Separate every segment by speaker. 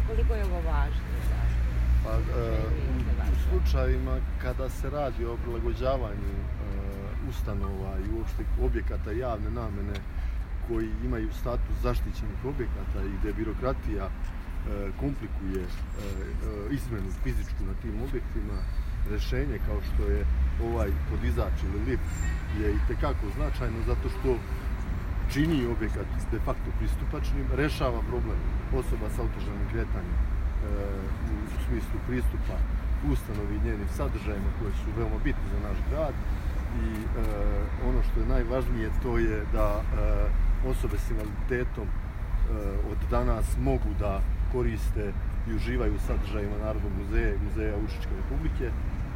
Speaker 1: Koliko je ovo važno?
Speaker 2: Pa, u slučajima kada se radi o prilagođavanju ustanova i uopšte objekata javne namene koji imaju status zaštićenih objekata i gde birokratija komplikuje izmenu fizičku na tim objektima, rešenje kao što je ovaj podizač ili lift je itekako značajno zato što čini objekat de facto pristupačnim, rešava problem osoba sa otežanim kretanjem u smislu pristupa ustanovi i njenim sadržajima koji su veoma bitni za naš grad i ono što je najvažnije to je da osobe s invaliditetom od danas mogu da koriste i uživaju u sadržajima Narodnog muzeja i Muzeja Užičke Republike.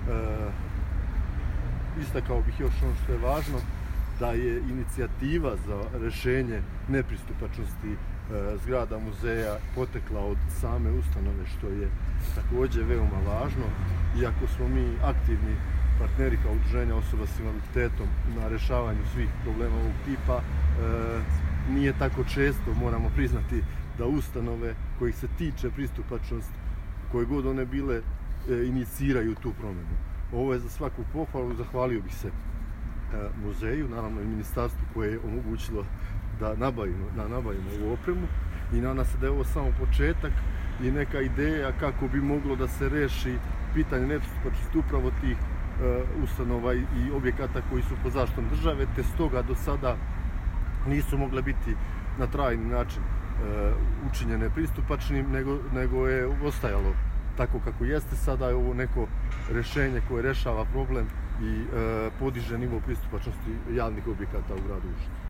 Speaker 2: Istakao bih još ono što je važno, da je inicijativa za rešenje nepristupačnosti zgrada muzeja potekla od same ustanove, što je takođe veoma važno. Iako smo mi aktivni partneri kao udruženja osoba s invaliditetom na rešavanju svih problema ovog tipa, nije tako često, moramo priznati, da ustanove kojih se tiče pristupačnost, koje god one bile, iniciraju tu promenu. Ovo je za svaku pohvalu, zahvalio bih se muzeju, naravno i ministarstvu koje je omogućilo da nabavimo ovu opremu i nadam se da je ovo samo početak i neka ideja kako bi moglo da se reši pitanje nepristupačnosti upravo tih ustanova i objekata koji su pod zaštitom države, te stoga do sada nisu mogle biti na trajni način učinjene pristupačnim, nego je ostajalo tako kako jeste. Sada je ovo neko rešenje koje rešava problem i podiže nivo pristupačnosti javnih objekata u gradu Užicu.